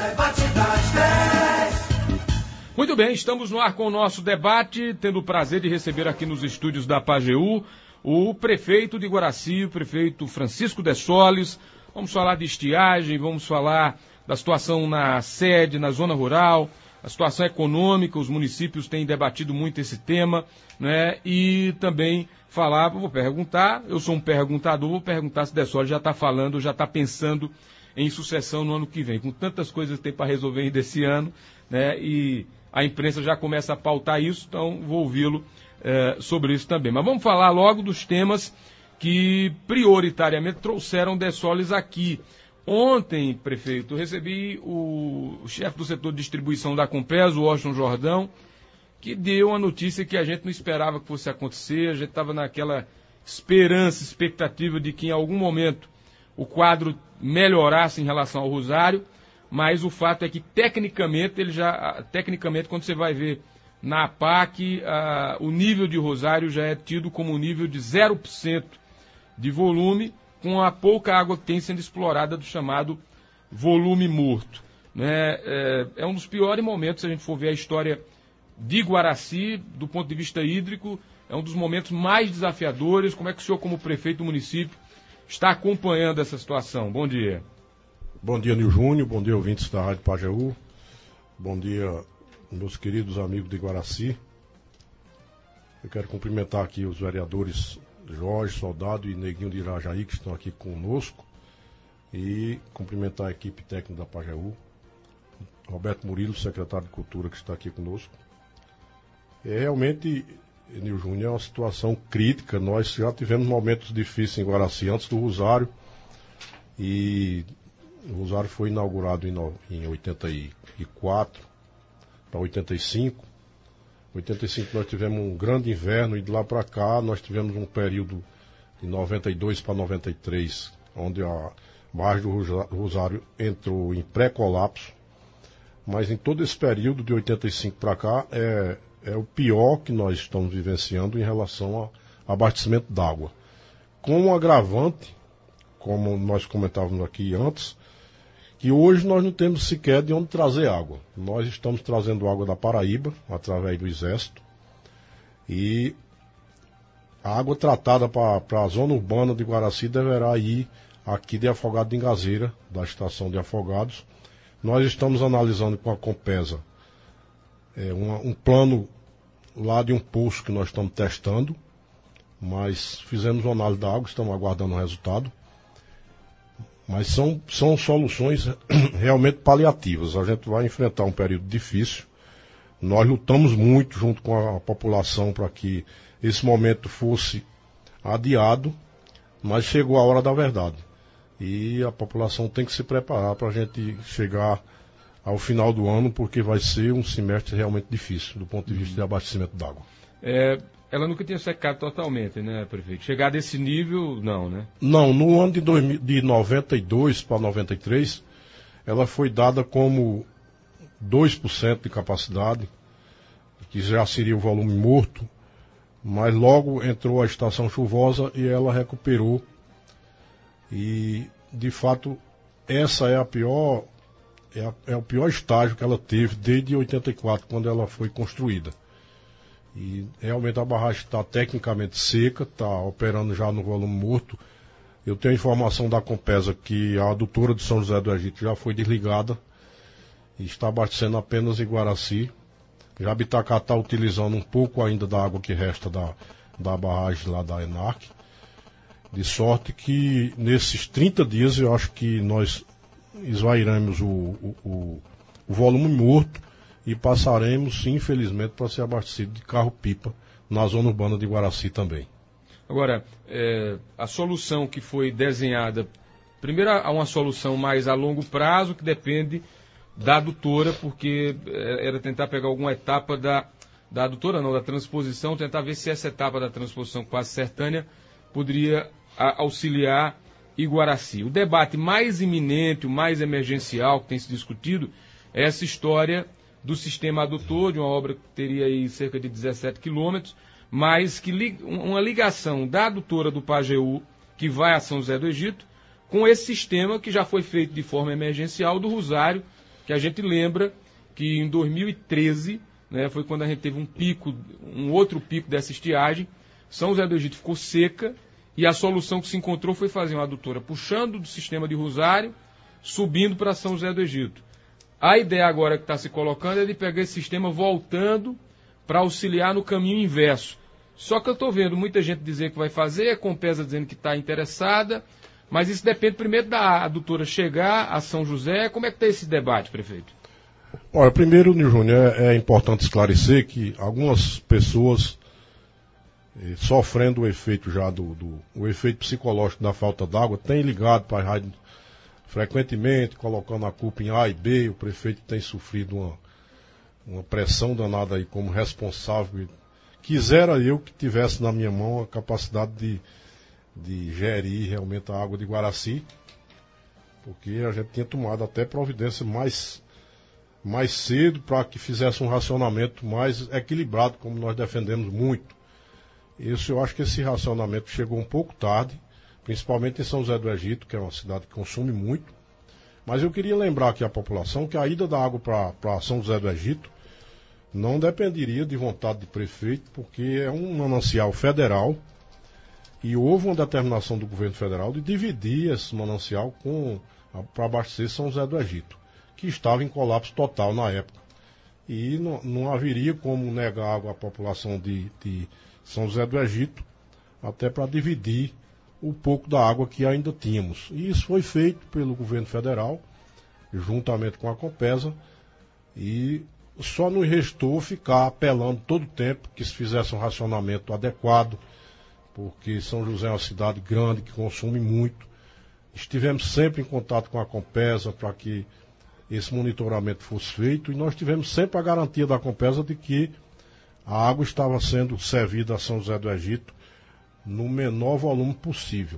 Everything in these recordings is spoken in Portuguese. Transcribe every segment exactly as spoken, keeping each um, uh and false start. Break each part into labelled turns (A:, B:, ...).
A: debate das dez.
B: Muito bem, estamos no ar com o nosso debate, tendo o prazer de receber aqui nos estúdios da Pajeú o prefeito de Guaraci, o prefeito Francisco de Solis. Vamos falar de estiagem, vamos falar da situação na sede, na zona rural, a situação econômica. Os municípios têm debatido muito esse tema, né? E também falar, vou perguntar, eu sou um perguntador, vou perguntar se de Solis já está falando, já está pensando em sucessão no ano que vem, com tantas coisas que tem para resolver ainda esse ano, né? E a imprensa já começa a pautar isso, então vou ouvi-lo eh, sobre isso também. Mas vamos falar logo dos temas que prioritariamente trouxeram de Solis aqui. Ontem, prefeito, eu recebi o, o chefe do setor de distribuição da Compesa, o Washington Jordão, que deu uma notícia que a gente não esperava que fosse acontecer, a gente estava naquela esperança, expectativa de que em algum momento o quadro melhorasse em relação ao Rosário, mas o fato é que tecnicamente, ele já, tecnicamente quando você vai ver na APAC, a, o nível de Rosário já é tido como um nível de zero por cento de volume, com a pouca água que tem sendo explorada do chamado volume morto. Né? É, é um dos piores momentos, se a gente for ver a história de Guaraci, do ponto de vista hídrico, é um dos momentos mais desafiadores. Como é que o senhor, como prefeito do município, está acompanhando essa situação? Bom dia.
C: Bom dia, Nil Júnior. Bom dia, ouvintes da Rádio Pajeú. Bom dia, meus queridos amigos de Guaraci. Eu quero cumprimentar aqui os vereadores Jorge, Soldado e Neguinho de Irajaí, que estão aqui conosco. E cumprimentar a equipe técnica da Pajeú. Roberto Murilo, secretário de Cultura, que está aqui conosco. É realmente, Nil Júnior, é uma situação crítica. Nós já tivemos momentos difíceis em Guaraci antes do Rosário. E o Rosário foi inaugurado em, no, em oitenta e quatro para oitenta e cinco. Em oitenta e cinco nós tivemos um grande inverno e de lá para cá nós tivemos um período de noventa e dois para noventa e três, onde a barragem do Rosário entrou em pré-colapso. Mas em todo esse período de oitenta e cinco para cá é, é o pior que nós estamos vivenciando em relação ao abastecimento d'água. Com um agravante, como nós comentávamos aqui antes, que hoje nós não temos sequer de onde trazer água. Nós estamos trazendo água da Paraíba, através do Exército, e a água tratada para a zona urbana de Guaraci deverá ir aqui de Afogado de Ingazeira, da estação de Afogados. Nós estamos analisando com a Compesa é, uma, um plano lá de um poço que nós estamos testando, mas fizemos uma análise da água, estamos aguardando o resultado. Mas são, são soluções realmente paliativas. A gente vai enfrentar um período difícil. Nós lutamos muito junto com a população para que esse momento fosse adiado, mas chegou a hora da verdade. E a população tem que se preparar para a gente chegar ao final do ano, porque vai ser um semestre realmente difícil, do ponto de vista de abastecimento d'água.
B: É... Ela nunca tinha secado totalmente, né, prefeito? Chegar desse nível, não, né?
C: Não, no ano de, dois, de noventa e dois para noventa e três, ela foi dada como dois por cento de capacidade, que já seria o volume morto, mas logo entrou a estação chuvosa e ela recuperou. E, de fato, essa é a pior, é, a, é o pior estágio que ela teve desde oitenta e quatro, quando ela foi construída. E realmente a barragem está tecnicamente seca, está operando já no volume morto. Eu tenho informação da Compesa que a adutora de São José do Egito já foi desligada e está abastecendo apenas em Guaraci. Jabitacá está utilizando um pouco ainda da água que resta da, da barragem lá da Enarc. De sorte que nesses trinta dias eu acho que nós esvairemos o, o, o, o volume morto e passaremos, infelizmente, para ser abastecido de carro-pipa na zona urbana de Guaraci também.
B: Agora, é, a solução que foi desenhada, primeiro há uma solução mais a longo prazo, que depende da adutora, porque era tentar pegar alguma etapa da, da adutora, não, da transposição, tentar ver se essa etapa da transposição quase sertânea poderia a, auxiliar Iguaraci. O debate mais iminente, o mais emergencial que tem se discutido é essa história do sistema adutor, de uma obra que teria aí cerca de dezessete quilômetros, mas que li, uma ligação da adutora do Pajeú, que vai a São José do Egito, com esse sistema que já foi feito de forma emergencial do Rosário, que a gente lembra que em dois mil e treze, né, foi quando a gente teve um pico, um outro pico dessa estiagem, São José do Egito ficou seca, e a solução que se encontrou foi fazer uma adutora puxando do sistema de Rosário, subindo para São José do Egito. A ideia agora que está se colocando é de pegar esse sistema voltando para auxiliar no caminho inverso. Só que eu estou vendo muita gente dizer que vai fazer, a Compesa dizendo que está interessada, mas isso depende primeiro da adutora chegar a São José. Como é que está esse debate, prefeito?
C: Olha, primeiro, Nil Júnior, é, é importante esclarecer que algumas pessoas, eh, sofrendo o efeito já do, do o efeito psicológico da falta d'água, têm ligado para a rádio frequentemente, colocando a culpa em A e B. O prefeito tem sofrido uma, uma pressão danada aí como responsável. Quisera eu que tivesse na minha mão a capacidade de, de gerir realmente a água de Guaraci, porque a gente tinha tomado até providência mais, mais cedo para que fizesse um racionamento mais equilibrado, como nós defendemos muito. Isso, eu acho que esse racionamento chegou um pouco tarde, principalmente em São José do Egito, que é uma cidade que consome muito. Mas eu queria lembrar aqui à população que a ida da água para São José do Egito não dependeria de vontade de prefeito, porque é um manancial federal e houve uma determinação do governo federal de dividir esse manancial para abastecer São José do Egito, que estava em colapso total na época. E não, não haveria como negar água à população de, de São José do Egito, até para dividir o pouco da água que ainda tínhamos. E isso foi feito pelo governo federal, juntamente com a Compesa, e só nos restou ficar apelando todo o tempo que se fizesse um racionamento adequado, porque São José é uma cidade grande que consome muito. Estivemos sempre em contato com a Compesa para que esse monitoramento fosse feito, e nós tivemos sempre a garantia da Compesa de que a água estava sendo servida a São José do Egito no menor volume possível.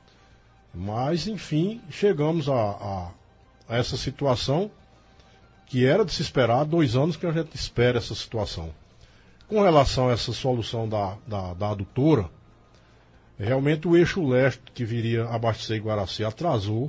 C: Mas, enfim, chegamos a, a, a essa situação que era de se esperar. Há dois anos que a gente espera essa situação. Com relação a essa solução da, da, da adutora, realmente o eixo leste que viria abastecer Guaraci atrasou,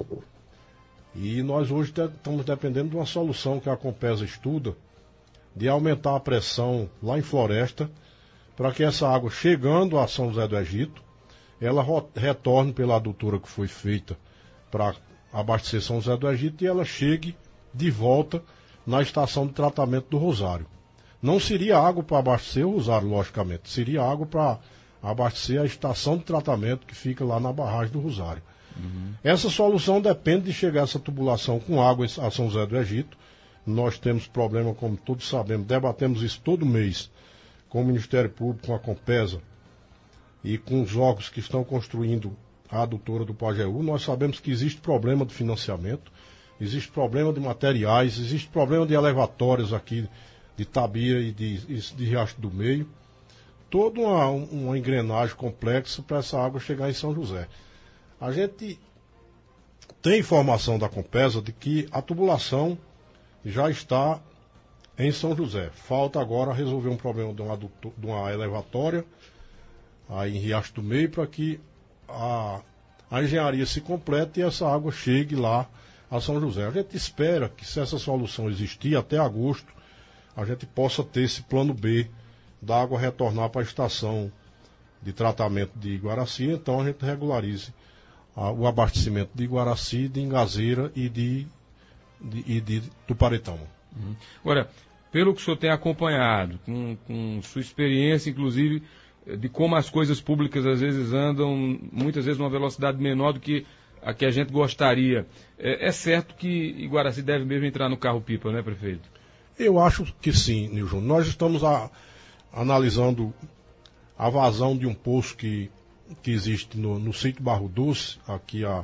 C: e nós hoje te, estamos dependendo de uma solução que a Compesa estuda, de aumentar a pressão lá em Floresta, para que essa água, chegando a São José do Egito, ela retorne pela adutora que foi feita para abastecer São José do Egito, e ela chegue de volta na estação de tratamento do Rosário. Não seria água para abastecer o Rosário, logicamente, seria água para abastecer a estação de tratamento que fica lá na barragem do Rosário. Uhum. Essa solução depende de chegar essa tubulação com água a São José do Egito. Nós temos problema, como todos sabemos, debatemos isso todo mês com o Ministério Público, com a Compesa e com os órgãos que estão construindo a adutora do Pajeú. Nós sabemos que existe problema de financiamento, existe problema de materiais, existe problema de elevatórios aqui de Tabira e de, de Riacho do Meio. Toda uma, uma engrenagem complexa para essa água chegar em São José. A gente tem informação da Compesa de que a tubulação já está em São José. Falta agora resolver um problema de uma, adutor, de uma elevatória aí em Riacho do Meio, para que a, a engenharia se complete e essa água chegue lá a São José. A gente espera que, se essa solução existir até agosto, a gente possa ter esse plano B da água retornar para a estação de tratamento de Guaraci. Então a gente regularize a, o abastecimento de Guaraci, de Ingazeira e de, de, e de Tuparetama.
B: Uhum. Agora, pelo que o senhor tem acompanhado, com, com sua experiência, inclusive, de como as coisas públicas às vezes andam, muitas vezes, numa velocidade menor do que a que a gente gostaria, é, é certo que Iguaraci deve mesmo entrar no carro-pipa, né, prefeito? Eu acho que sim, Nil Júnior. Nós estamos a, analisando a vazão de um poço que, que existe no, no sítio Barro Doce, aqui a,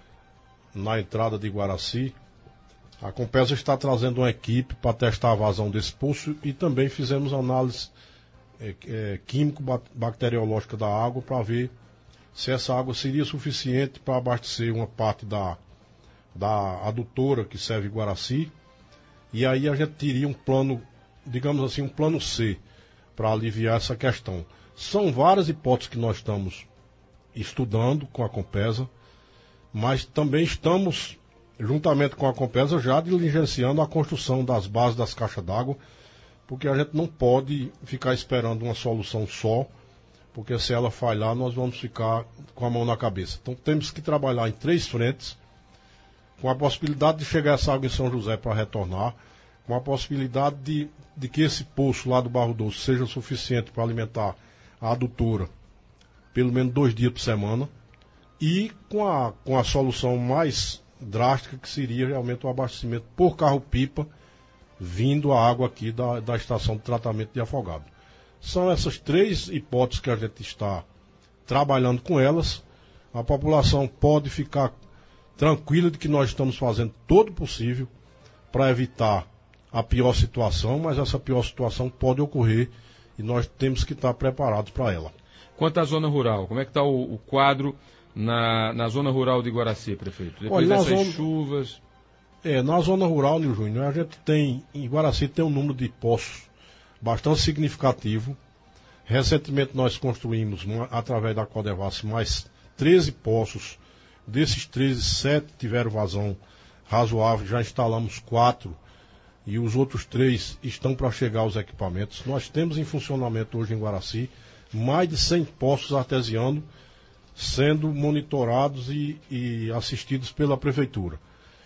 B: na entrada de Iguaraci. A Compesa está trazendo uma equipe para testar a vazão desse poço, e também fizemos análise é, é, químico-bacteriológica da água para ver se essa água seria suficiente para abastecer uma parte da, da adutora que serve Guaraci. E aí a gente teria um plano, digamos assim, um plano C para aliviar essa questão. São várias hipóteses que nós estamos estudando com a Compesa, mas também estamos
C: juntamente com a Compesa, já diligenciando a construção das bases das caixas d'água, porque a gente não pode ficar esperando uma solução só, porque se ela falhar, nós vamos ficar com a mão na cabeça. Então temos que trabalhar em três frentes, com a possibilidade de chegar essa água em São José para retornar, com a possibilidade de, de que esse poço lá do Barro Doce seja suficiente para alimentar a adutora pelo menos dois dias por semana, e com a, com a solução mais drástica, que seria realmente o abastecimento por carro-pipa, vindo a água aqui da, da estação de tratamento de Afogado. São essas três hipóteses que a gente está trabalhando com elas. A população pode ficar tranquila de que nós estamos fazendo todo o possível para evitar a pior situação, mas essa pior situação pode ocorrer e nós temos que estar preparados para ela.
B: Quanto à zona rural, como é que está o, o quadro na, na zona rural de Guaraci, prefeito? Depois
C: Olha,
B: dessas
C: zona,
B: chuvas...
C: É, na zona rural, Nil Júnior, a gente tem, em Guaraci tem um número de poços bastante significativo. Recentemente nós construímos, através da Codevasf, mais treze poços. Desses treze, sete tiveram vazão razoável, já instalamos quatro e os outros três estão para chegar aos equipamentos. Nós temos em funcionamento hoje em Guaraci mais de cem poços artesianos sendo monitorados e, e assistidos pela Prefeitura.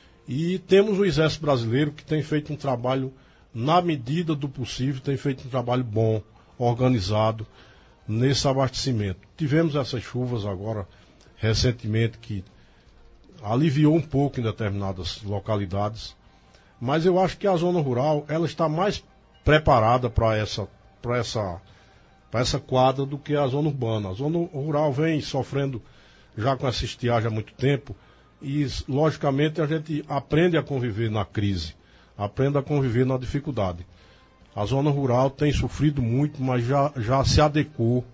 C: E temos o Exército Brasileiro, que tem feito um trabalho, na medida do possível, tem feito um trabalho bom, organizado, nesse abastecimento. Tivemos essas chuvas agora, recentemente, que aliviou um pouco em determinadas localidades, mas eu acho que a zona rural, ela está mais preparada para essa, para essa, para essa quadra do que a zona urbana. A zona rural vem sofrendo já com essa estiagem há muito tempo, e, logicamente, a gente aprende a conviver na crise, aprende a conviver na dificuldade. A zona rural tem sofrido muito, mas já, já se adequou,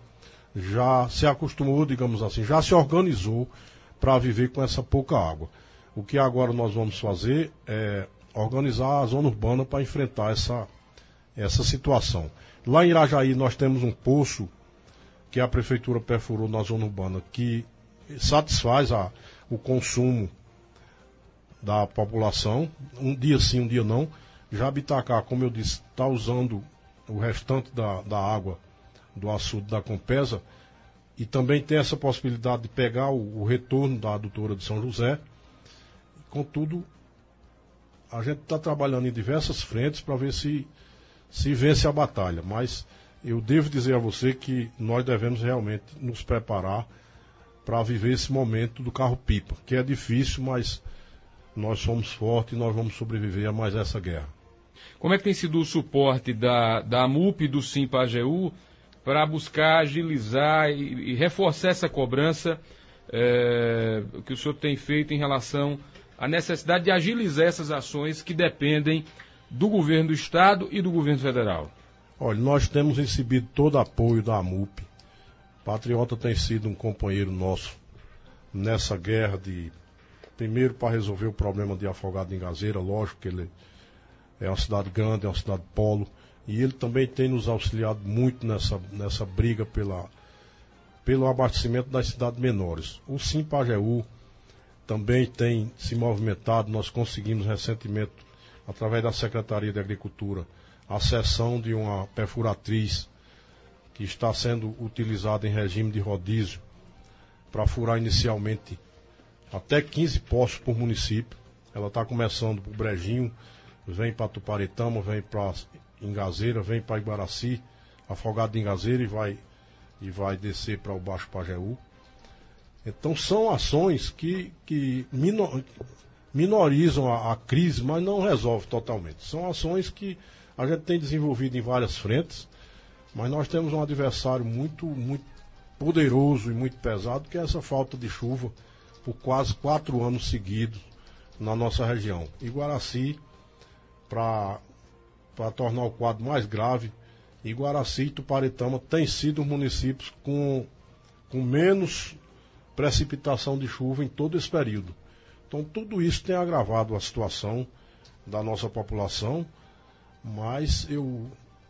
C: já se acostumou, digamos assim, já se organizou para viver com essa pouca água. O que agora nós vamos fazer é organizar a zona urbana para enfrentar essa, essa situação. Lá em Irajaí nós temos um poço que a Prefeitura perfurou na zona urbana, que satisfaz a o consumo da população, um dia sim, um dia não. Jabitacá, como eu disse, está usando o restante da, da água do açude da Compesa, e também tem essa possibilidade de pegar o, o retorno da adutora de São José. Contudo, a gente está trabalhando em diversas frentes para ver se, se vence a batalha, mas eu devo dizer a você que nós devemos realmente nos preparar para viver esse momento do carro-pipa, que é difícil, mas nós somos fortes e nós vamos sobreviver a mais essa guerra.
B: Como é que tem sido o suporte da, da AMUP e do Sim-Pajeú para buscar agilizar e, e reforçar essa cobrança é, que o senhor tem feito em relação à necessidade de agilizar essas ações que dependem do governo do Estado e do governo federal?
C: Olha, nós temos recebido todo o apoio da AMUP. Patriota tem sido um companheiro nosso nessa guerra de, primeiro para resolver o problema de Afogado em Gazeira, lógico que ele é uma cidade grande, é uma cidade polo, e ele também tem nos auxiliado muito nessa, nessa briga pela, pelo abastecimento das cidades menores. O Sim-Pajeú também tem se movimentado, nós conseguimos recentemente, através da Secretaria de Agricultura, a cessão de uma perfuratriz que está sendo utilizada em regime de rodízio para furar inicialmente até quinze poços por município. Ela está começando por Brejinho, vem para Tuparetama, vem para Ingazeira, vem para Iguaraci, Afogado em Gazeira e vai, e vai descer para o Baixo Pajeú. Então são ações que, que minor, minorizam a, a crise, mas não resolvem totalmente. São ações que a gente tem desenvolvido em várias frentes, mas nós temos um adversário muito, muito poderoso e muito pesado, que é essa falta de chuva por quase quatro anos seguidos na nossa região. Iguaraci, para tornar o quadro mais grave, Iguaraci e Tuparetama têm sido municípios com, com menos precipitação de chuva em todo esse período. Então tudo isso tem agravado a situação da nossa população, mas eu,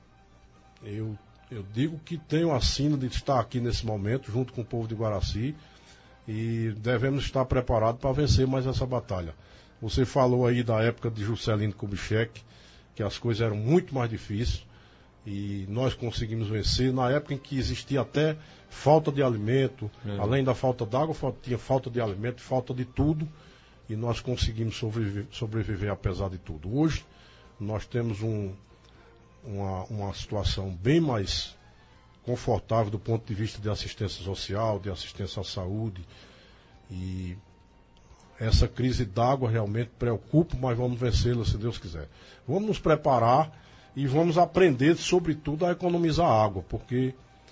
C: eu, eu digo que tenho a sina de estar aqui nesse momento, junto com o povo de Iguaraci, e devemos estar preparados para vencer mais essa batalha. Você falou aí da época de Juscelino Kubitschek, que as coisas eram muito mais difíceis e nós conseguimos vencer. Na época em que existia até falta de alimento, é. além da falta d'água, tinha falta de alimento, falta de tudo, e nós conseguimos sobreviver, sobreviver apesar de tudo. Hoje, nós temos um, uma, uma situação bem mais confortável do ponto de vista de assistência social, de assistência à saúde, e essa crise d'água realmente preocupa, mas vamos vencê-la se Deus quiser. Vamos nos preparar e vamos aprender, sobretudo, a economizar água, porque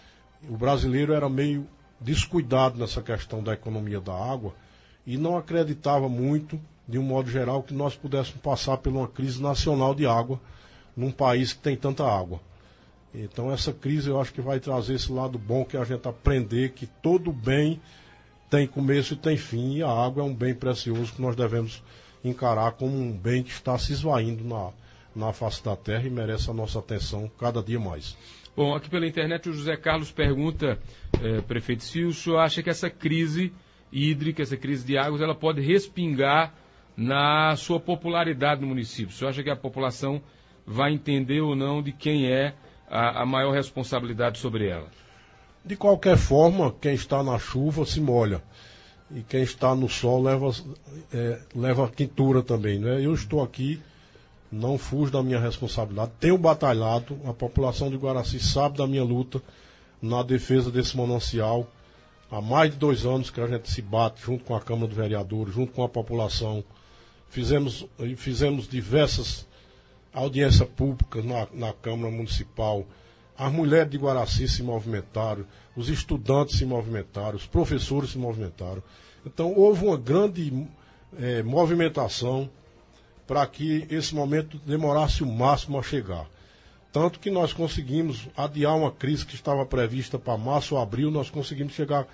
C: o brasileiro era meio descuidado nessa questão da economia da água e não acreditava muito, de um modo geral, que nós pudéssemos passar por uma crise nacional de água num país que tem tanta água. Então essa crise eu acho que vai trazer esse lado bom, que a gente aprender que todo bem tem começo e tem fim, e a água é um bem precioso que nós devemos encarar como um bem que está se esvaindo na, na face da terra e merece a nossa atenção cada dia mais.
B: Bom, aqui pela internet o José Carlos pergunta, eh, prefeito, se o senhor acha que essa crise hídrica, essa crise de águas, ela pode respingar na sua popularidade no município? O senhor acha que a população vai entender ou não de quem é a, a maior responsabilidade sobre ela?
C: De qualquer forma, quem está na chuva se molha. E quem está no sol leva, é, leva quintura também, né? Eu estou aqui, não fujo da minha responsabilidade, tenho batalhado, a população de Guaraci sabe da minha luta na defesa desse manancial. Há mais de dois anos que a gente se bate junto com a Câmara dos Vereadores, junto com a população. Fizemos, fizemos diversas audiências públicas na, na Câmara Municipal. As mulheres de Guaraci se movimentaram, os estudantes se movimentaram, os professores se movimentaram. Então houve uma grande é, movimentação para que esse momento demorasse o máximo a chegar. Tanto que nós conseguimos adiar uma crise que estava prevista para março ou abril, nós conseguimos chegar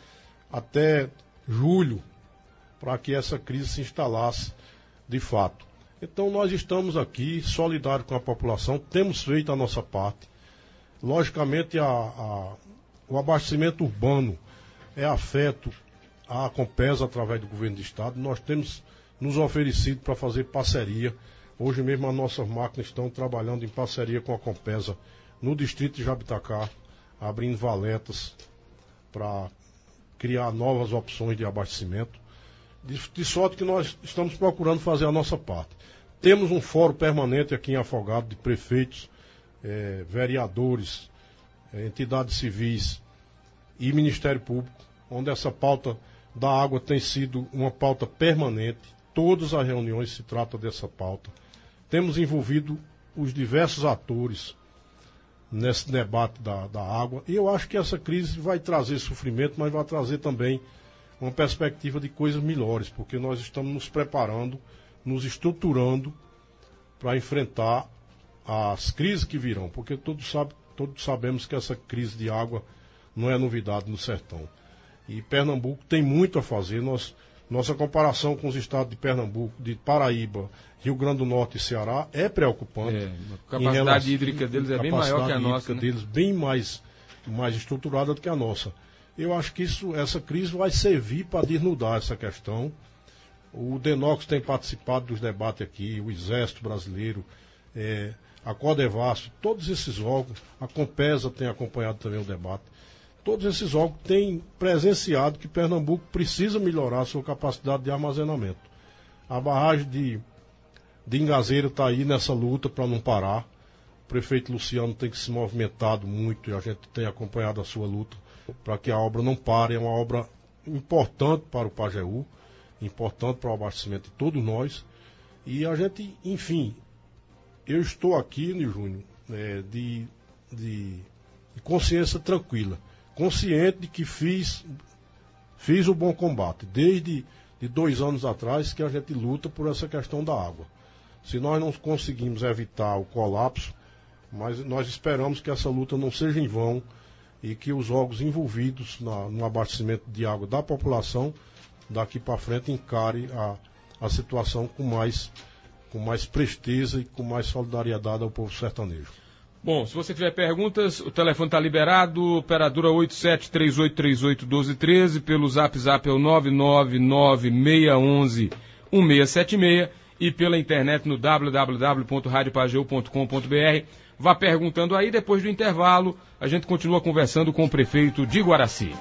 C: até julho para que essa crise se instalasse de fato. Então nós estamos aqui solidários com a população, temos feito a nossa parte. Logicamente, a, a, o abastecimento urbano é afeto à Compesa através do governo do estado. Nós temos nos oferecido para fazer parceria. Hoje mesmo as nossas máquinas estão trabalhando em parceria com a Compesa no distrito de Jabitacá, abrindo valetas para criar novas opções de abastecimento. De, de sorte que nós estamos procurando fazer a nossa parte. Temos um fórum permanente aqui em Afogado de prefeitos, É, vereadores, é, entidades civis e Ministério Público, onde essa pauta da água tem sido uma pauta permanente. Todas as reuniões se trata dessa pauta. Temos envolvido os diversos atores nesse debate da, da água, e eu acho que essa crise vai trazer sofrimento, mas vai trazer também uma perspectiva de coisas melhores, porque nós estamos nos preparando, nos estruturando para enfrentar as crises que virão, porque todos, sabe, todos sabemos que essa crise de água não é novidade no sertão. E Pernambuco tem muito a fazer. Nós, nossa comparação com os estados de Pernambuco, de Paraíba, Rio Grande do Norte e Ceará é preocupante. É,
B: a capacidade relação, hídrica deles é bem maior que a nossa. A capacidade
C: deles bem mais, mais estruturada do que a nossa. Eu acho que isso, essa crise vai servir para desnudar essa questão. O Denox tem participado dos debates aqui, o Exército Brasileiro, é, a Codevasf, todos esses órgãos, a Compesa tem acompanhado também o debate, todos esses órgãos têm presenciado que Pernambuco precisa melhorar a sua capacidade de armazenamento. A barragem de, de Ingazeira está aí nessa luta para não parar. O prefeito Luciano tem que se movimentado muito e a gente tem acompanhado a sua luta para que a obra não pare. É uma obra importante para o Pajeú, importante para o abastecimento de todos nós. E a gente, enfim... Eu estou aqui, Nil Júnior, é, de, de, de consciência tranquila, consciente de que fiz, fiz o bom combate, desde de dois anos atrás que a gente luta por essa questão da água. Se nós não conseguimos evitar o colapso, mas nós esperamos que essa luta não seja em vão e que os órgãos envolvidos na, no abastecimento de água da população, daqui para frente, encare a, a situação com mais... com mais presteza e com mais solidariedade ao povo sertanejo.
B: Bom, se você tiver perguntas, o telefone está liberado, operadora oito sete três oito três oito um dois um três, pelo zap zap é o nove nove nove seis um um um seis sete seis e pela internet no w w w ponto rádio pageu ponto com ponto b r. Vá perguntando aí, depois do intervalo, a gente continua conversando com o prefeito de Guaraci.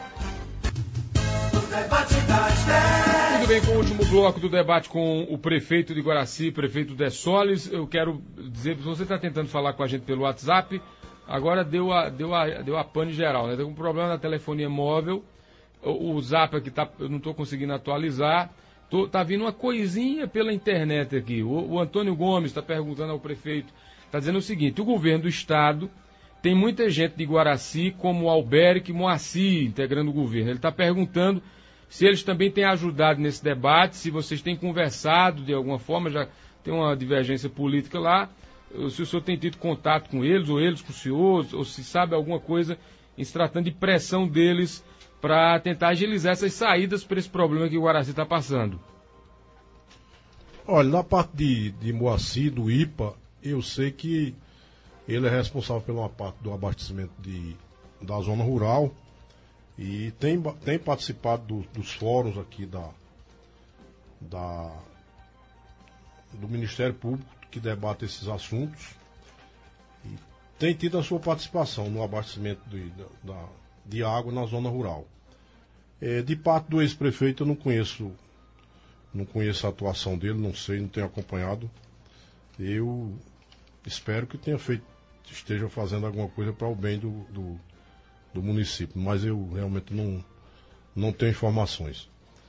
B: Tudo bem, com o último bloco do debate com o prefeito de Guaraci, prefeito de Solis, eu quero dizer, se você está tentando falar com a gente pelo WhatsApp, agora deu a, deu a, deu a pane geral, né? Tem um problema na telefonia móvel, o, o Zap aqui tá, eu não estou conseguindo atualizar, tô, tá vindo uma coisinha pela internet aqui. O, o Antônio Gomes está perguntando ao prefeito, está dizendo o seguinte: o governo do estado tem muita gente de Guaraci, como Alberic e Moacir, integrando o governo. Ele está perguntando se eles também têm ajudado nesse debate, se vocês têm conversado de alguma forma, já tem uma divergência política lá, se o senhor tem tido contato com eles, ou eles com o senhor, ou se sabe alguma coisa em se tratando de pressão deles para tentar agilizar essas saídas para esse problema que o Guaraci está passando.
C: Olha, na parte de, de Moacir, do I P A, eu sei que ele é responsável pela parte do abastecimento de, da zona rural e tem, tem participado do, dos fóruns aqui da, da, do Ministério Público que debate esses assuntos e tem tido a sua participação no abastecimento de, da, de água na zona rural. É, de parte do ex-prefeito eu não conheço, não conheço a atuação dele, não sei, não tenho acompanhado. Eu espero que tenha feito, esteja fazendo alguma coisa para o bem do, do, do município, mas eu realmente não, não tenho informações.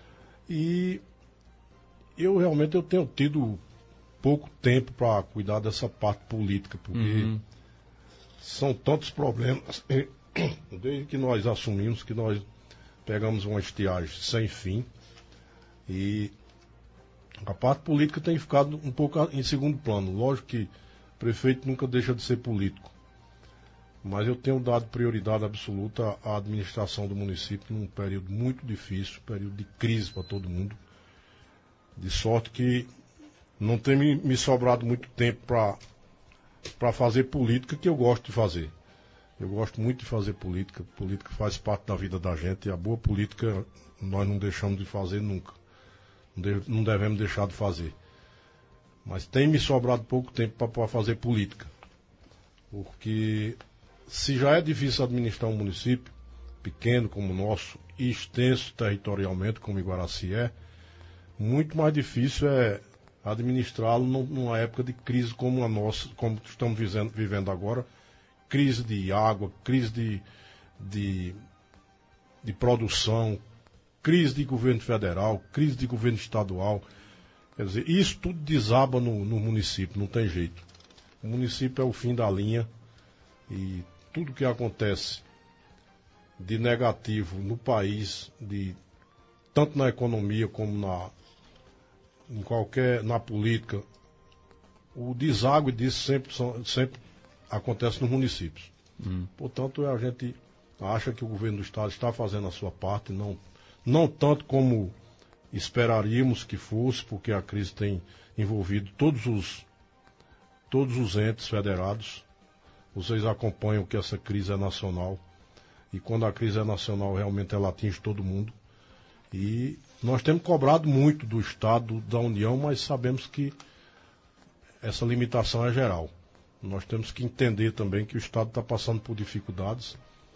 C: E eu realmente eu tenho tido pouco tempo para cuidar dessa parte política, porque uhum. são tantos problemas, desde que nós assumimos, que nós pegamos uma estiagem sem fim, e a parte política tem ficado um pouco em segundo plano. Lógico que o prefeito nunca deixa de ser político, mas eu tenho dado prioridade absoluta à administração do município num período muito difícil, período de crise para todo mundo, de sorte que não tem me, me sobrado muito tempo para fazer política, que eu gosto de fazer. Eu gosto muito de fazer política, política faz parte da vida da gente, e a boa política nós não deixamos de fazer nunca. Não devemos deixar de fazer. Mas tem me sobrado pouco tempo para fazer política. Porque se já é difícil administrar um município pequeno como o nosso e extenso territorialmente como Iguaraci é, muito mais difícil é administrá-lo numa época de crise como a nossa, como estamos vivendo, vivendo agora, crise de água, crise de, de, de produção, crise de governo federal, crise de governo estadual. Quer dizer, isso tudo desaba no, no município, não tem jeito. O município é o fim da linha e tudo que acontece de negativo no país, de, tanto na economia como na, em qualquer, na política, o deságue disso sempre, sempre acontece nos municípios. Hum. Portanto, a gente acha que o governo do estado está fazendo a sua parte, não, não tanto como esperaríamos que fosse, porque a crise tem envolvido todos os, todos os entes federados. Vocês acompanham que essa crise é nacional, e quando a crise é nacional, realmente ela atinge todo mundo. E nós temos cobrado muito do Estado, da União, mas sabemos que essa limitação é geral. Nós temos que entender também que o Estado está passando por dificuldades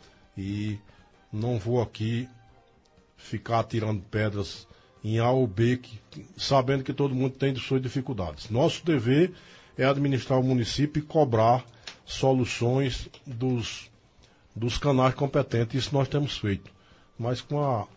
C: e não vou aqui ficar atirando pedras em A ou B, que, sabendo que todo mundo tem suas dificuldades. Nosso dever é administrar o município e cobrar soluções dos, dos canais competentes. Isso nós temos feito, mas com a,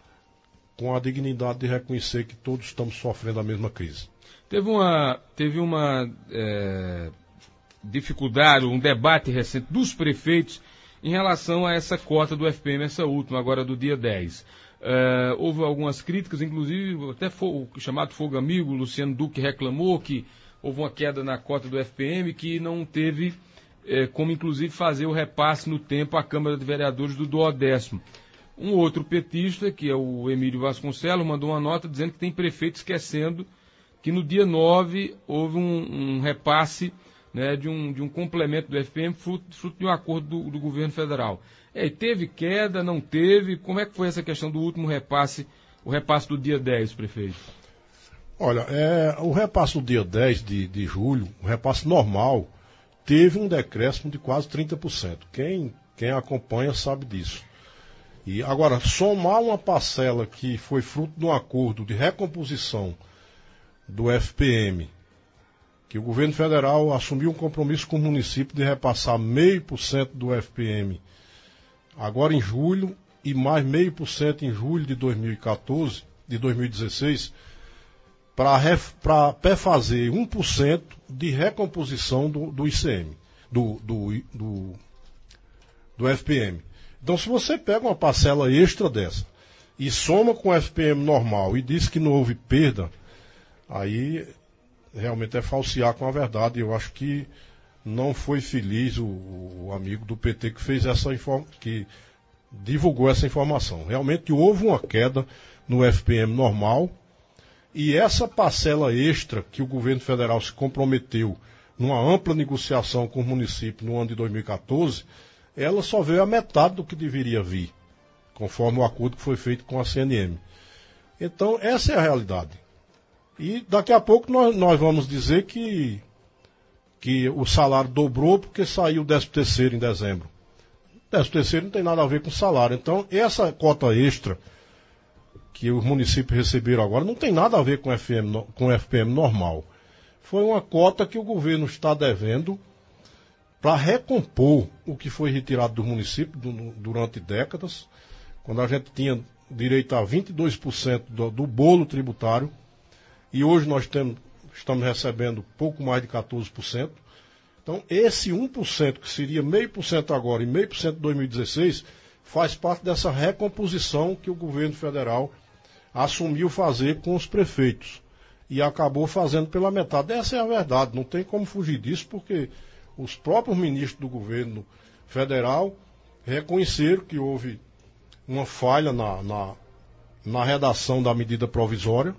C: com a dignidade de reconhecer que todos estamos sofrendo a mesma crise.
B: Teve uma, teve uma é, dificuldade, um debate recente dos prefeitos em relação a essa cota do F P M, essa última, agora do dia dez. Uh, houve algumas críticas, inclusive até o chamado Fogo Amigo, Luciano Duque, reclamou que houve uma queda na cota do F P M, que não teve eh, como inclusive fazer o repasse no tempo à Câmara de Vereadores do duodécimo. Um outro petista, que é o Emílio Vasconcelos, mandou uma nota dizendo que tem prefeito esquecendo que no dia nove houve um, um repasse, né, de, um, de um complemento do F P M fruto, fruto de um acordo do, do governo federal. É, teve queda, não teve? Como é que foi essa questão do último repasse, o repasse do dia dez, prefeito?
C: Olha, é, o repasse do dia dez de, de julho, o repasse normal, teve um decréscimo de quase trinta por cento. Quem, quem acompanha sabe disso. E agora, somar uma parcela que foi fruto de um acordo de recomposição do F P M, que o governo federal assumiu um compromisso com o município de repassar meio por cento do F P M agora em julho e mais meio por cento em julho de dois mil e quatorze, de dois mil e dezesseis, para perfazer um por cento de recomposição do, do I C M, do, do, do, do F P M. Então, se você pega uma parcela extra dessa e soma com o F P M normal e diz que não houve perda, aí realmente é falsear com a verdade. Eu acho que não foi feliz o, o amigo do P T que fez essa inform... que divulgou essa informação. Realmente houve uma queda no F P M normal e essa parcela extra que o governo federal se comprometeu numa ampla negociação com o município no ano de dois mil e quatorze, ela só veio a metade do que deveria vir, conforme o acordo que foi feito com a C N M. Então, essa é a realidade. E daqui a pouco nós, nós vamos dizer que, que o salário dobrou porque saiu o décimo terceiro em dezembro. O décimo terceiro não tem nada a ver com salário. Então, essa cota extra que os municípios receberam agora não tem nada a ver com, F M, com o F P M normal. Foi uma cota que o governo está devendo para recompor o que foi retirado do município do, durante décadas, quando a gente tinha direito a vinte e dois por cento do, do bolo tributário. E hoje nós temos, estamos recebendo pouco mais de quatorze por cento. Então, esse um por cento, que seria meio por cento agora e meio por cento em dois mil e dezesseis, faz parte dessa recomposição que o governo federal assumiu fazer com os prefeitos. E acabou fazendo pela metade. Essa é a verdade, não tem como fugir disso, porque os próprios ministros do governo federal reconheceram que houve uma falha na, na, na redação da medida provisória.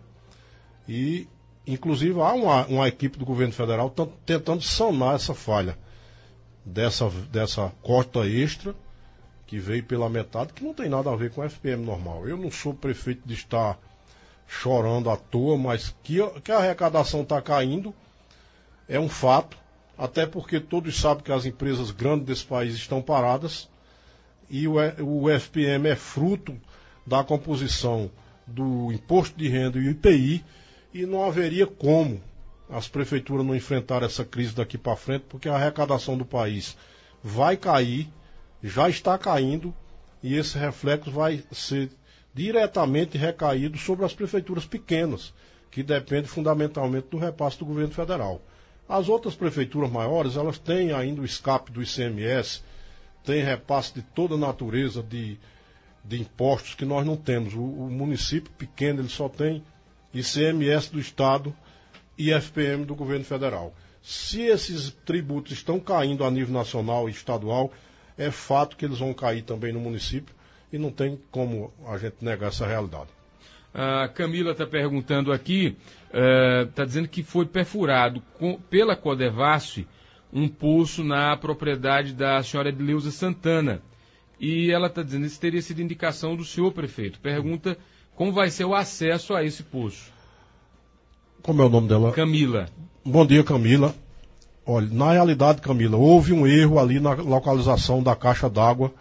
C: E, inclusive, há uma, uma equipe do governo federal t- tentando sanar essa falha dessa, dessa cota extra que veio pela metade, que não tem nada a ver com o F P M normal. Eu não sou prefeito de estar chorando à toa, mas que, que a arrecadação está caindo é um fato, até porque todos sabem que as empresas grandes desse país estão paradas e o, o F P M é fruto da composição do imposto de renda e o I P I, e não haveria como as prefeituras não enfrentarem essa crise daqui para frente, porque a arrecadação do país vai cair, já está caindo, e esse reflexo vai ser diretamente recaído sobre as prefeituras pequenas, que dependem fundamentalmente do repasse do governo federal. As outras prefeituras maiores, elas têm ainda o escape do I C M S, têm repasse de toda natureza de, de impostos que nós não temos. O, o município pequeno, ele só tem I C M S do Estado e F P M do governo federal. Se esses tributos estão caindo a nível nacional e estadual, é fato que eles vão cair também no município e não tem como a gente negar essa realidade.
B: A Camila está perguntando aqui, está uh, dizendo que foi perfurado com, pela Codevasf um poço na propriedade da senhora Edileuza Santana. E ela está dizendo que isso teria sido indicação do senhor prefeito. Pergunta como vai ser o acesso a esse poço.
C: Como é o nome dela?
B: Camila.
C: Bom dia, Camila. Olha, na realidade, Camila, houve um erro ali na localização da caixa d'água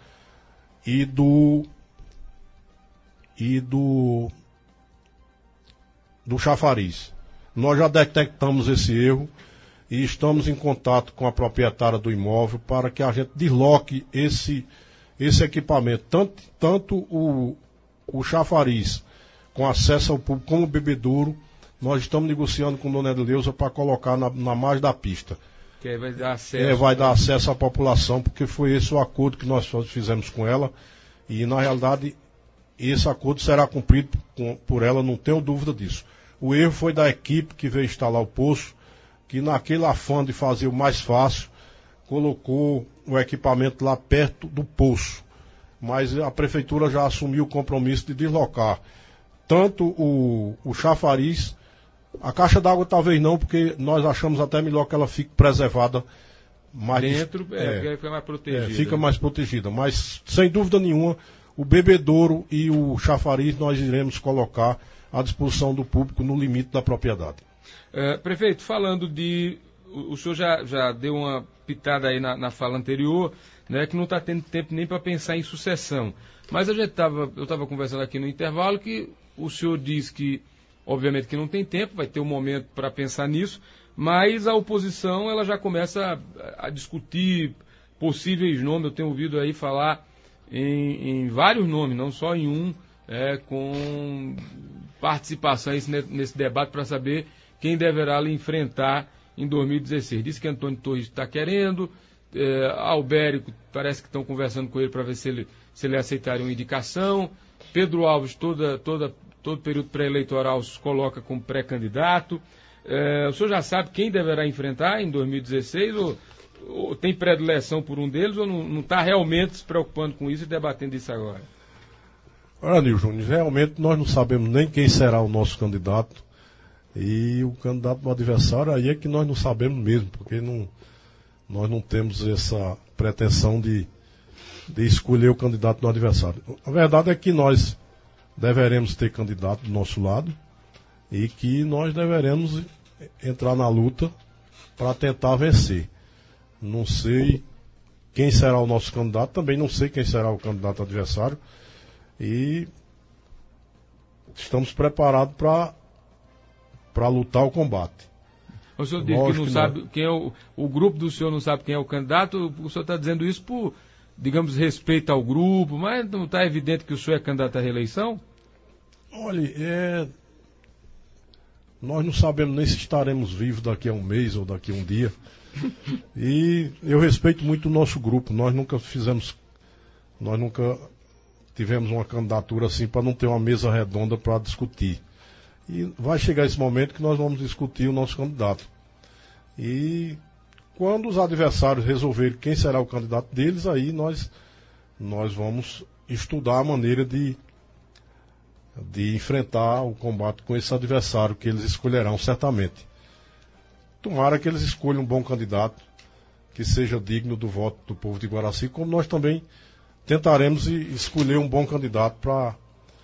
C: e do e do do chafariz. Nós já detectamos esse erro e estamos em contato com a proprietária do imóvel para que a gente desloque esse, esse equipamento, tanto, tanto o, o chafariz com acesso ao público como o bebedouro. Nós estamos negociando com a dona Edileuza para colocar na, na margem da pista.
B: Que aí vai dar acesso.
C: É, vai dar acesso à população, porque foi esse o acordo que nós fizemos com ela. E, na realidade, esse acordo será cumprido com, por ela, não tenho dúvida disso. O erro foi da equipe que veio instalar o poço, que naquele afã de fazer o mais fácil, colocou o equipamento lá perto do poço. Mas a prefeitura já assumiu o compromisso de deslocar tanto o, o chafariz. A caixa d'água talvez não, porque nós achamos até melhor que ela fique preservada mais
B: dentro, é,
C: é,
B: fica mais protegida.
C: É, fica mais protegida, mas sem dúvida nenhuma o bebedouro e o chafariz nós iremos colocar à disposição do público no limite da propriedade.
B: É, prefeito, falando de... O, o senhor já, já deu uma pitada aí na, na fala anterior, né, que não está tendo tempo nem para pensar em sucessão. Mas a gente tava, eu estava conversando aqui no intervalo que o senhor diz que, obviamente, que não tem tempo, vai ter um momento para pensar nisso, mas a oposição ela já começa a, a discutir possíveis nomes. Eu tenho ouvido aí falar em, em vários nomes, não só em um, é, com participações nesse debate para saber quem deverá lhe enfrentar em dois mil e dezesseis. Diz que Antônio Torres está querendo, é, Albérico parece que estão conversando com ele para ver se ele, se ele aceitaria uma indicação. Pedro Alves, toda, toda, todo período pré-eleitoral, se coloca como pré-candidato. É, o senhor já sabe quem deverá enfrentar em dois mil e dezesseis? Ou, ou tem predileção por um deles, ou não está realmente se preocupando com isso e debatendo isso agora?
C: Olha, Nil Júnior, realmente nós não sabemos nem quem será o nosso candidato. E o candidato do adversário aí é que nós não sabemos mesmo, porque não, nós não temos essa pretensão de, de escolher o candidato do adversário. A verdade é que nós deveremos ter candidato do nosso lado e que nós deveremos entrar na luta para tentar vencer. Não sei quem será o nosso candidato, também não sei quem será o candidato adversário e estamos preparados para para lutar o combate.
B: O senhor diz que não
C: que
B: sabe
C: não.
B: quem é o, o grupo do senhor não sabe quem é o candidato, o senhor está dizendo isso por, digamos, respeito ao grupo, mas não está evidente que o senhor é candidato à reeleição?
C: Olha, é... nós não sabemos nem se estaremos vivos daqui a um mês ou daqui a um dia. E eu respeito muito o nosso grupo. Nós nunca fizemos, nós nunca tivemos uma candidatura assim para não ter uma mesa redonda para discutir. E vai chegar esse momento que nós vamos discutir o nosso candidato. E quando os adversários resolverem quem será o candidato deles, aí nós, nós vamos estudar a maneira de, de enfrentar o combate com esse adversário que eles escolherão certamente. Tomara que eles escolham um bom candidato, que seja digno do voto do povo de Guaraci, como nós também tentaremos escolher um bom candidato para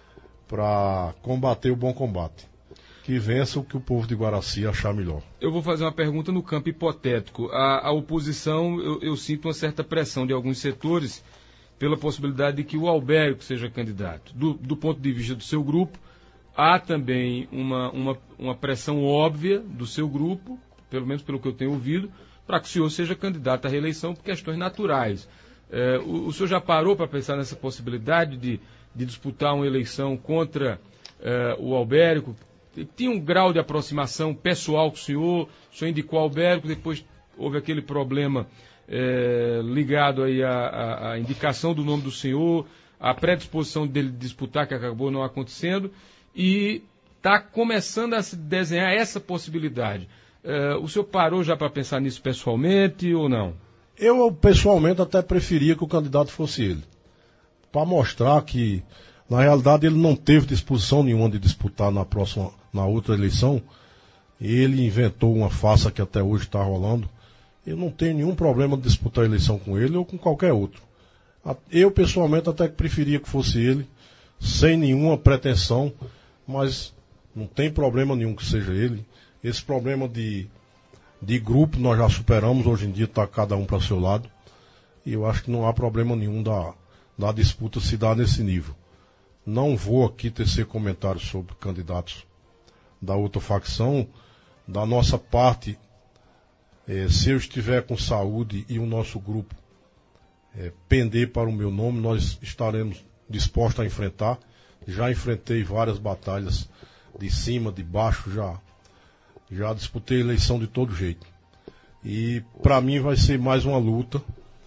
C: para combater o bom combate. Que vença o que o povo de Guaraci achar melhor.
B: Eu vou fazer uma pergunta no campo hipotético. A, a oposição, eu, eu sinto uma certa pressão de alguns setores pela possibilidade de que o Albérico seja candidato. Do, do ponto de vista do seu grupo, há também uma, uma, uma pressão óbvia do seu grupo, pelo menos pelo que eu tenho ouvido, para que o senhor seja candidato à reeleição por questões naturais. É, o, o senhor já parou para pensar nessa possibilidade de de disputar uma eleição contra uh, o Albérico? Tinha um grau de aproximação pessoal com o senhor, o senhor indicou o Albérico, depois houve aquele problema uh, ligado aí à, à, à indicação do nome do senhor, à predisposição dele disputar, que acabou não acontecendo, e está começando a se desenhar essa possibilidade. Uh, o senhor parou já para pensar nisso pessoalmente ou não?
C: Eu, pessoalmente, até preferia que o candidato fosse ele. Para mostrar que, na realidade, ele não teve disposição nenhuma de disputar na próxima, na outra eleição. Ele inventou uma farsa que até hoje está rolando. Eu não tenho nenhum problema de disputar a eleição com ele ou com qualquer outro. Eu, pessoalmente, até que preferia que fosse ele, sem nenhuma pretensão, mas não tem problema nenhum que seja ele. Esse problema de, de grupo nós já superamos, hoje em dia está cada um para seu lado. E eu acho que não há problema nenhum da... da disputa se dá nesse nível. Não vou aqui tecer comentários sobre candidatos da outra facção. Da nossa parte, eh, se eu estiver com saúde e o nosso grupo eh, pender para o meu nome, nós estaremos dispostos a enfrentar. Já enfrentei várias batalhas de cima, de baixo, já, já disputei eleição de todo jeito. E para mim vai ser mais uma luta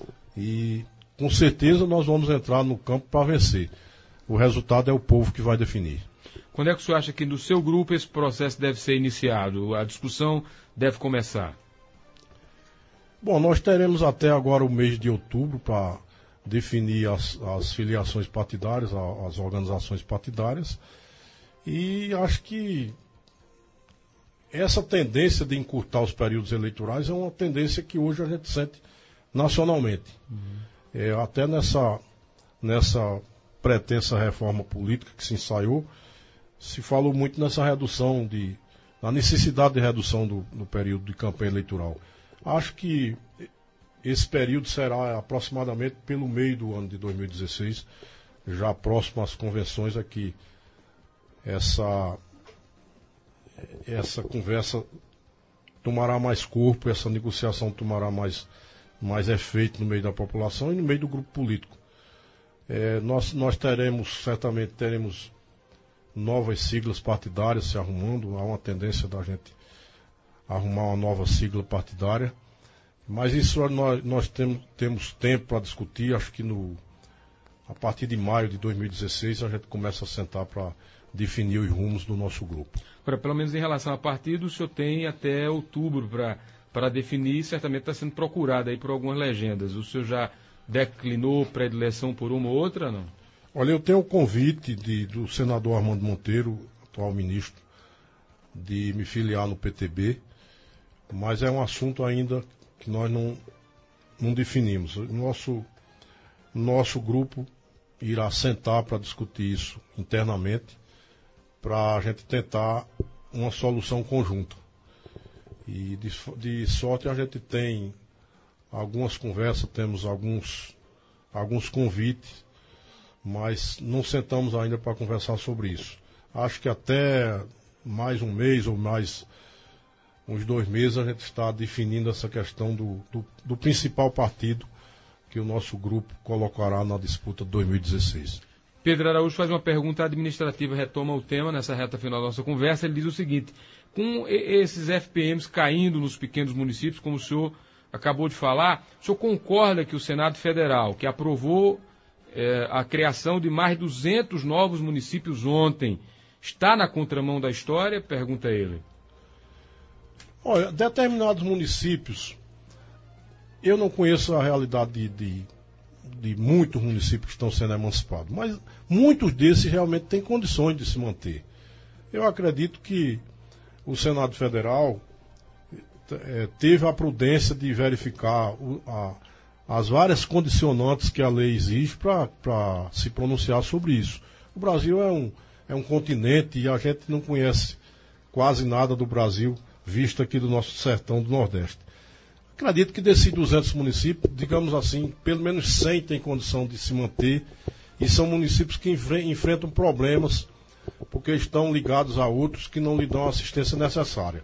C: e com certeza nós vamos entrar no campo para vencer. O resultado é o povo que vai definir.
B: Quando é que o senhor acha que no seu grupo esse processo deve ser iniciado? A discussão deve começar?
C: Bom, nós teremos até agora o mês de outubro para definir as, as filiações partidárias, as organizações partidárias. E acho que essa tendência de encurtar os períodos eleitorais é uma tendência que hoje a gente sente nacionalmente. Uhum. É, até nessa, nessa pretensa reforma política que se ensaiou, se falou muito nessa redução, de, na necessidade de redução do, do período de campanha eleitoral. Acho que esse período será aproximadamente pelo meio do ano de dois mil e dezesseis, já próximo às convenções, é que essa, essa conversa tomará mais corpo, essa negociação tomará mais, mais efeito no meio da população e no meio do grupo político. É, nós, nós teremos, certamente teremos novas siglas partidárias se arrumando, há uma tendência da gente arrumar uma nova sigla partidária, mas isso nós, nós temos, temos tempo para discutir. Acho que no, a partir de maio de dois mil e dezesseis a gente começa a sentar para definir os rumos do nosso grupo.
B: Agora, pelo menos em relação a partido, o senhor tem até outubro para definir, certamente está sendo procurado aí por algumas legendas. O senhor já declinou predileção por uma ou outra, não?
C: Olha, eu tenho o convite de, do senador Armando Monteiro, atual ministro, de me filiar no P T B, mas é um assunto ainda que nós não, não definimos. Nosso, nosso grupo irá sentar para discutir isso internamente, para a gente tentar uma solução conjunta. E de, de sorte a gente tem algumas conversas, temos alguns, alguns convites, mas não sentamos ainda para conversar sobre isso. Acho que até mais um mês ou mais uns dois meses a gente está definindo essa questão do, do, do principal partido que o nosso grupo colocará na disputa de dois mil e dezesseis.
B: Pedro Araújo faz uma pergunta administrativa, retoma o tema nessa reta final da nossa conversa. Ele diz o seguinte: com esses F P Ms caindo nos pequenos municípios, como o senhor acabou de falar, o senhor concorda que o Senado Federal, que aprovou é, a criação de mais de duzentos novos municípios ontem, está na contramão da história? Pergunta ele.
C: Olha, determinados municípios, eu não conheço a realidade de, de, de muitos municípios que estão sendo emancipados, mas muitos desses realmente têm condições de se manter. Eu acredito que o Senado Federal é, teve a prudência de verificar o, a, as várias condicionantes que a lei exige para se pronunciar sobre isso. O Brasil é um, é um continente e a gente não conhece quase nada do Brasil, visto aqui do nosso sertão do Nordeste. Acredito que desses duzentos municípios, digamos assim, pelo menos cem têm condição de se manter, e são municípios que enfrentam problemas porque estão ligados a outros que não lhe dão a assistência necessária.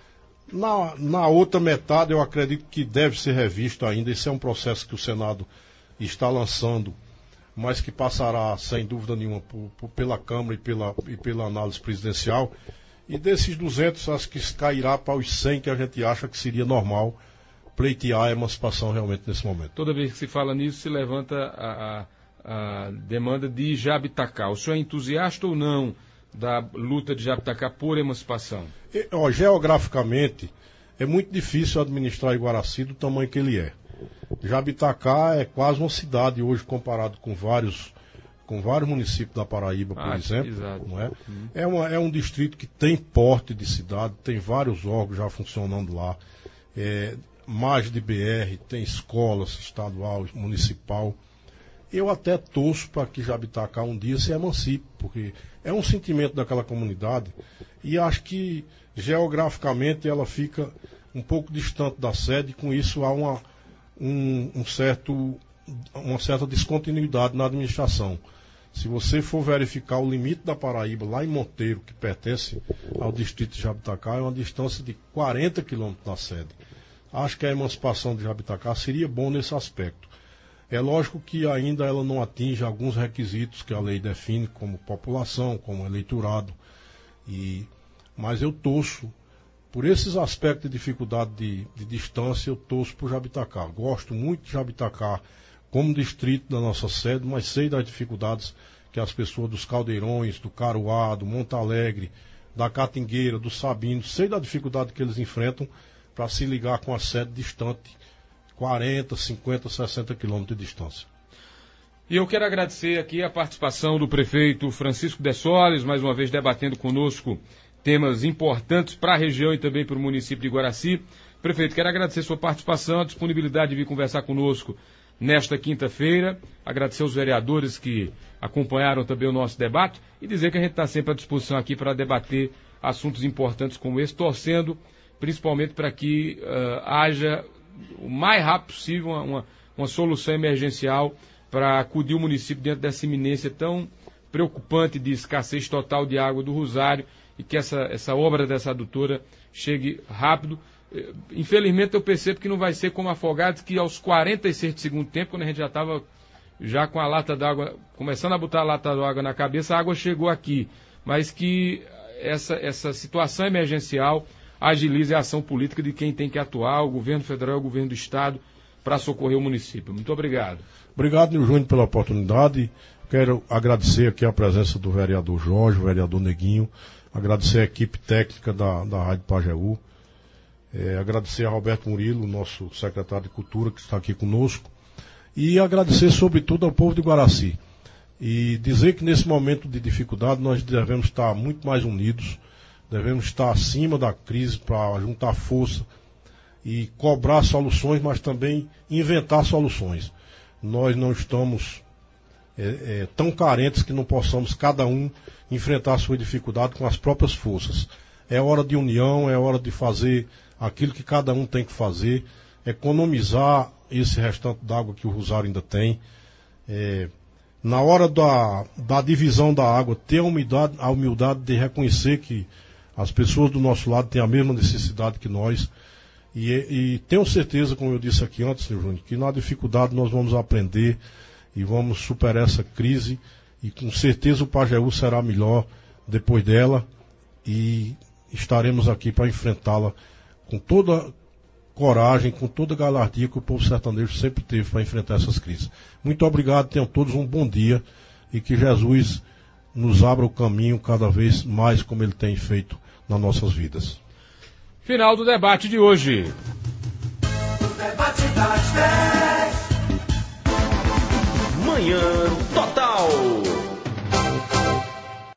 C: Na, na outra metade, eu acredito que deve ser revisto ainda. Esse é um processo que o Senado está lançando, mas que passará, sem dúvida nenhuma, por, por, pela Câmara e pela, e pela análise presidencial. E desses duzentos, acho que cairá para os cem que a gente acha que seria normal pleitear a emancipação realmente nesse momento.
B: Toda vez que se fala nisso, se levanta a, a, a demanda de Jabitacá. O senhor é entusiasta ou não da luta de Jabitacá por emancipação?
C: E, ó, geograficamente, é muito difícil administrar Iguaracy do tamanho que ele é. Jabitacá é quase uma cidade hoje, comparado com vários, com vários municípios da Paraíba, por ah, exemplo.
B: Exato.
C: Não é?
B: Uhum.
C: É, uma, é um distrito que tem porte de cidade, tem vários órgãos já funcionando lá. É, mais de B R, tem escolas estadual, municipal. Eu até torço para que Jabitacá um dia se emancipe, porque é um sentimento daquela comunidade e acho que geograficamente ela fica um pouco distante da sede, e com isso há uma, um, um certo, uma certa descontinuidade na administração. Se você for verificar o limite da Paraíba, lá em Monteiro, que pertence ao distrito de Jabitacá, é uma distância de quarenta quilômetros da sede. Acho que a emancipação de Jabitacá seria bom nesse aspecto. É lógico que ainda ela não atinge alguns requisitos que a lei define, como população, como eleitorado. E, mas eu torço, por esses aspectos de dificuldade de, de distância, eu torço por Jabitacá. Gosto muito de Jabitacá como distrito da nossa sede, mas sei das dificuldades que as pessoas dos Caldeirões, do Caruá, do Monte Alegre, da Catingueira, do Sabino, sei da dificuldade que eles enfrentam para se ligar com a sede distante, quarenta, cinquenta, sessenta quilômetros de distância.
B: E eu quero agradecer aqui a participação do prefeito Francisco de Solis, mais uma vez debatendo conosco temas importantes para a região e também para o município de Iguaracy. Prefeito, quero agradecer sua participação, a disponibilidade de vir conversar conosco nesta quinta-feira. Agradecer aos vereadores que acompanharam também o nosso debate e dizer que a gente está sempre à disposição aqui para debater assuntos importantes como esse, torcendo principalmente para que uh, haja o mais rápido possível uma, uma, uma solução emergencial para acudir o município dentro dessa iminência tão preocupante de escassez total de água do Rosário e que essa, essa obra dessa adutora chegue rápido. Infelizmente eu percebo que não vai ser como Afogados, que aos quarenta e seis do segundo tempo, quando a gente já estava já com a lata d'água, começando a botar a lata d'água na cabeça, a água chegou aqui. Mas que essa, essa situação emergencial agilize a ação política de quem tem que atuar, o governo federal e o governo do estado, para socorrer o município. Muito obrigado.
C: Obrigado, Nil Júnior, pela oportunidade. Quero agradecer aqui a presença do vereador Jorge, o vereador Neguinho, agradecer a equipe técnica da, da Rádio Pajeú, é, agradecer a Roberto Murilo, nosso secretário de Cultura, que está aqui conosco, e agradecer sobretudo ao povo de Guaraci. E dizer que nesse momento de dificuldade nós devemos estar muito mais unidos, devemos estar acima da crise para juntar força e cobrar soluções, mas também inventar soluções. Nós não estamos é, é, tão carentes que não possamos cada um enfrentar a sua dificuldade com as próprias forças. É hora de união, é hora de fazer aquilo que cada um tem que fazer, economizar esse restante d'água que o Rosário ainda tem. É, na hora da, da divisão da água, ter a humildade, a humildade de reconhecer que as pessoas do nosso lado têm a mesma necessidade que nós. E, e tenho certeza, como eu disse aqui antes, senhor Júnior, que na dificuldade nós vamos aprender e vamos superar essa crise. E com certeza o Pajeú será melhor depois dela. E estaremos aqui para enfrentá-la com toda coragem, com toda a galardia que o povo sertanejo sempre teve para enfrentar essas crises. Muito obrigado, tenham todos um bom dia e que Jesus nos abra o caminho cada vez mais como ele tem feito nas nossas vidas.
B: Final do debate de hoje.
A: O debate das dez.
D: Manhã Total.